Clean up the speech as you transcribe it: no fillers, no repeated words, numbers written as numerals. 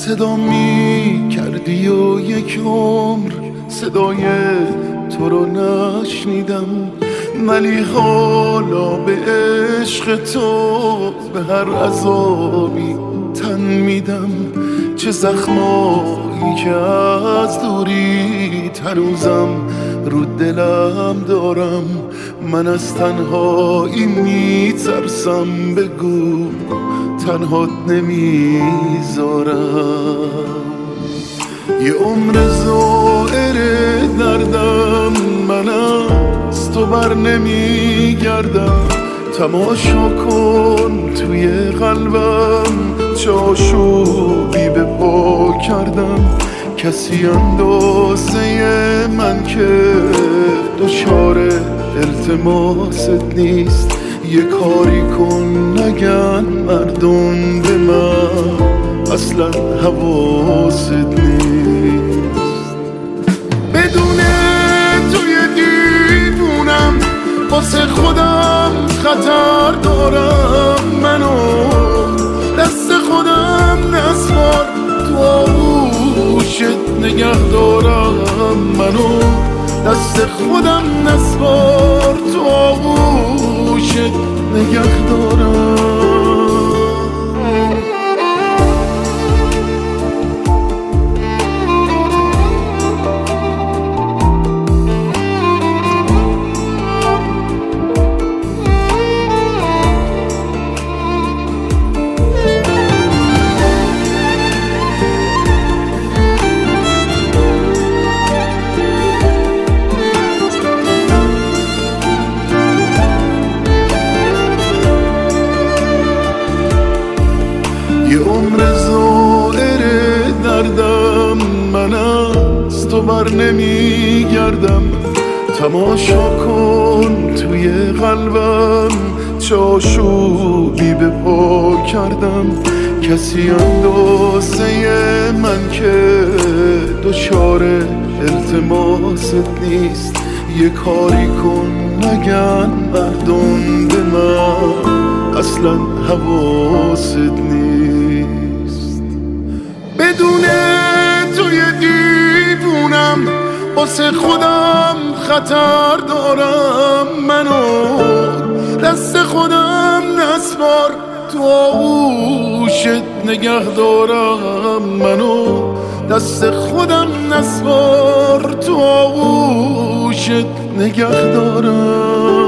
صدا می کردی و یک عمر صدای تو رو نشنیدم، ولی حالا به عشق تو به هر عذابی تن میدم. چه زخمایی که از دوری هنوزم رو دلم دارم، من از تنهایی میترسم، بگو تنهات نمیذارم. یه عمر زائر دردم، من از تو بر نمیگردم. تماشا کن توی قلبم چه آشوبی به پا کردم. کسی اندازه من که دچار التماست نیست. یه کاری کن نگن مردم به من، اصلا حواست نیست. بدون توی دیوونم واسه خودم خطر دارم. منو دست خودم نسپار، تو آغوشت نگه دارم. منو دست خودم نسپار، تو آغوشت نگه دارم. یه عمر زائر دردم، من از تو بر نمیگردم. تماشا کن توی قلبم چه آشوبی به پا کردم. کسی اندازه من که دچار التماست نیست. یه کاری کن نگن مردم به من، اصلا حواست نیست. بدون توی دیوونم واسه خودم خطر دارم. منو دست خودم نسپار، تو آغوشت نگه دارم. منو دست خودم نسپار، تو آغوشت نگه دارم.